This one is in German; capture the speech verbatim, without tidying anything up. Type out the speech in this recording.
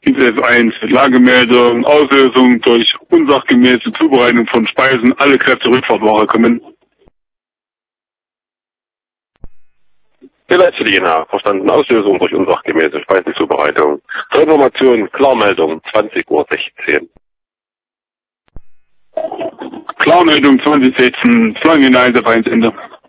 I C F eins, Lagemeldung, Auslösung durch unsachgemäße Zubereitung von Speisen, alle Kräfte Rückfahrtwoche kommen. Der letzte Diener, verstanden, Auslösung durch unsachgemäße Speisenzubereitung. Zur Information, Klarmeldung, zwanzig Uhr sechzehn. Klarmeldung zwanzig sechzehn, Flagge in I C F eins Ende.